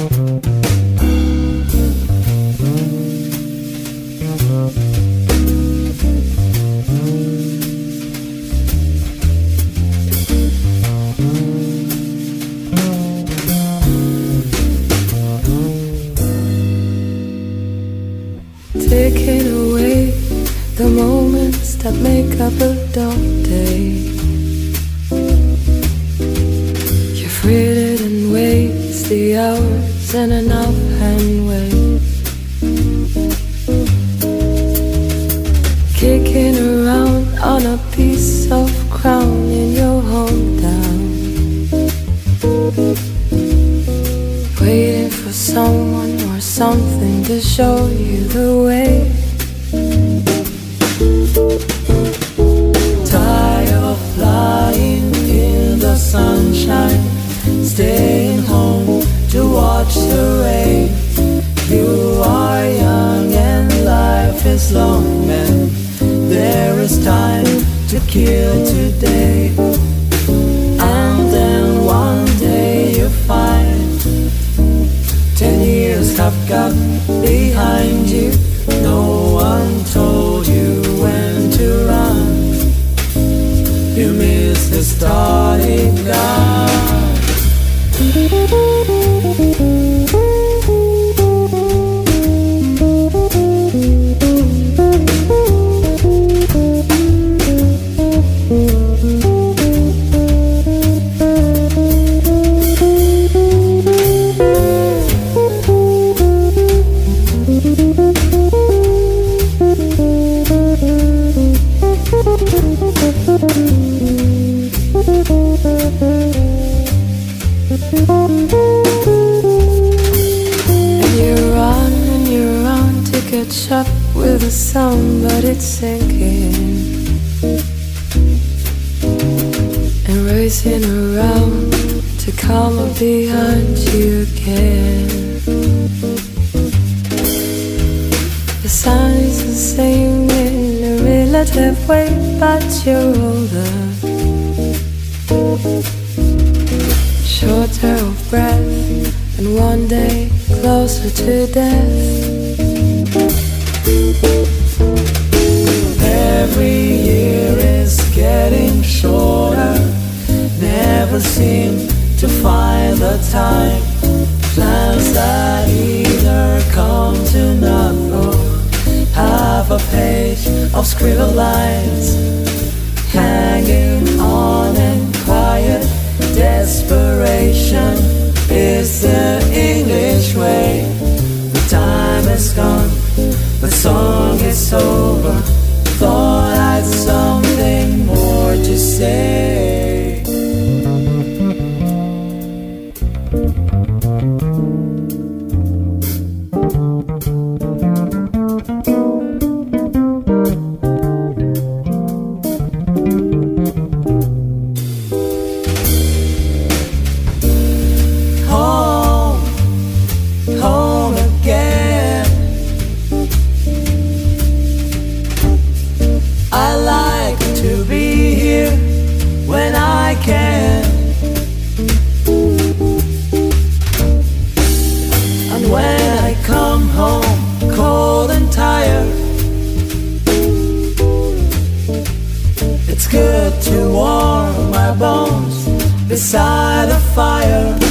Taking away the moments that make up a dull day. You've read and waste the hours in an offhand way. Kicking around on a piece of ground in your hometown, waiting for someone or something to show you the way. Tired of flying in the sunshine, staying home to watch the rain. You are young and life is long, and there is time to kill today. And then one day you find 10 years have got behind you. No one told you when to run. You missed the starting gun. And you run to catch up with the sun, but it's sinking. And racing around to come up behind you again. The sun is the same in a relative way, but you're older, shorter of breath, and one day closer to death. Every year is getting shorter, never seem to find the time. Plans that either come to naught or half a page of scribbled lines, hanging on in quiet desperation is the English way. The time is gone, the song is over. Thought I had something more to say. It's good to warm my bones beside a fire.